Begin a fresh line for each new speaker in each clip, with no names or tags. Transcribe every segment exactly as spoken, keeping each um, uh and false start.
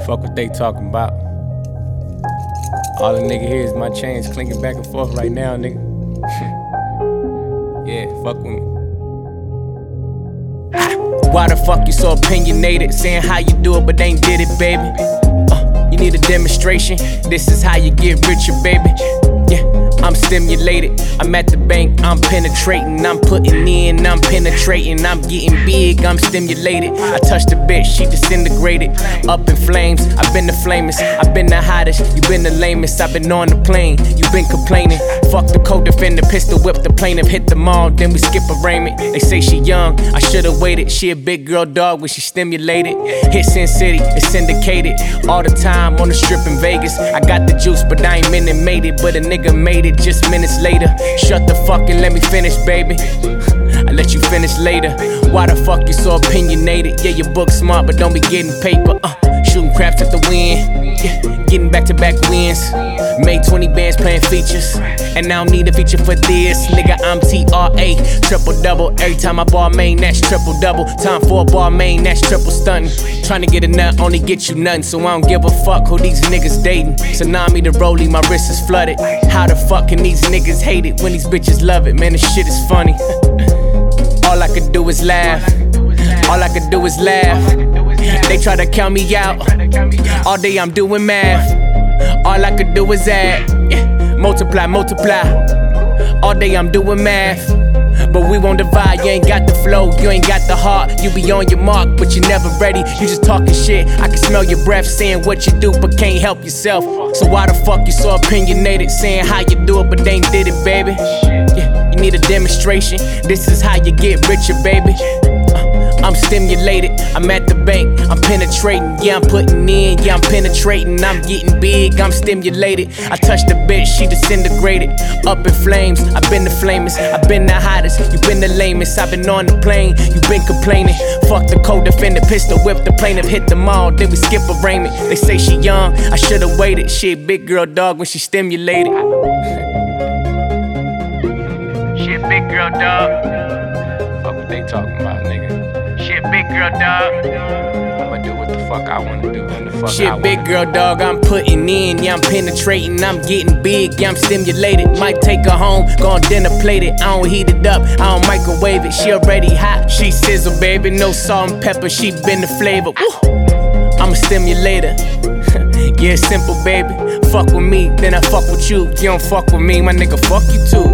Fuck what they talking about. All the nigga hear is my chains clinking back and forth right now, nigga. Yeah, fuck with me. Why the fuck you so opinionated? Saying how you do it, but ain't did it, baby. Uh, you need a demonstration. This is how you get richer, baby. Yeah, I'm stimulated. I'm at the bank, I'm penetrating. I'm putting in, I'm penetrating. I'm getting big, I'm stimulated. I touched the bitch, she disintegrated. Up in flames, I've been the flamest. I've been the hottest, you been the lamest. I've been on the plane, you been complaining. Fuck the co-defender, pistol whip the plaintiff. Hit the mall, then we skip arraignment. They say she young, I should've waited. She a big girl dog when she stimulated. Hit Sin City, it's syndicated. All the time on the strip in Vegas. I got the juice, but I ain't minute made it. But a nigga made it just minutes later. Shut the fuck and let me finish, baby. I let you finish later. Why the fuck you so opinionated? Yeah, your book smart, but don't be getting paper. Uh, shooting craps at the wind. Yeah, getting back to back wins. Made twenty bands playing features. And I don't need a feature for this. Nigga, I'm T R A. Triple double. Every time I ball main, that's triple double. Time for a ball main, that's triple stunting. Trying to get a nut, only get you nothing. So I don't give a fuck who these niggas dating. Tsunami the rollie, my wrist is flooded. How the fuck can these niggas hate it when these bitches love it? Man, this shit is funny. All I could do is laugh. All I could do is laugh. They try to count me out. All day I'm doing math. All I could do is add. Yeah. Multiply, multiply. All day I'm doing math. But we won't divide. You ain't got the flow, you ain't got the heart. You be on your mark, but you never ready. You just talking shit. I can smell your breath saying what you do, but can't help yourself. So why the fuck you so opinionated? Saying how you do it, but they ain't did it, baby. Yeah, you need a demonstration. This is how you get richer, baby. I'm stimulated, I'm at the bank, I'm penetrating. Yeah, I'm putting in, yeah, I'm penetrating. I'm getting big, I'm stimulated. I touched the bitch, she disintegrated. Up in flames, I've been the flamest. I've been the hottest, you been the lamest. I've been on the plane, you been complaining. Fuck the co-defender, pistol whip the plaintiff. Hit the mall, then we skip arraignment. They say she young, I should've waited. She a big girl dog when she stimulated. She a big girl dog. Fuck what they talking about, nigga. She a big girl dog. I'ma do what the fuck I wanna do. When the fuck She a big girl dog, I'm putting in. Yeah, I'm penetrating, I'm getting big. Yeah, I'm stimulated. Might take her home, gon' dinner plate it. I don't heat it up, I don't microwave it. She already hot, she sizzle, baby. No salt and pepper, she been the flavor. Woo. I'm a stimulator. Yeah, simple, baby. Fuck with me, then I fuck with you. You don't fuck with me, my nigga, fuck you too.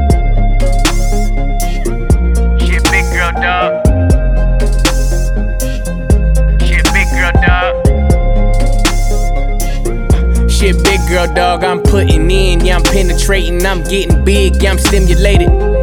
She a big girl dog. She a big girl dog, I'm putting in. Yeah, I'm penetrating, I'm getting big. Yeah, I'm stimulated.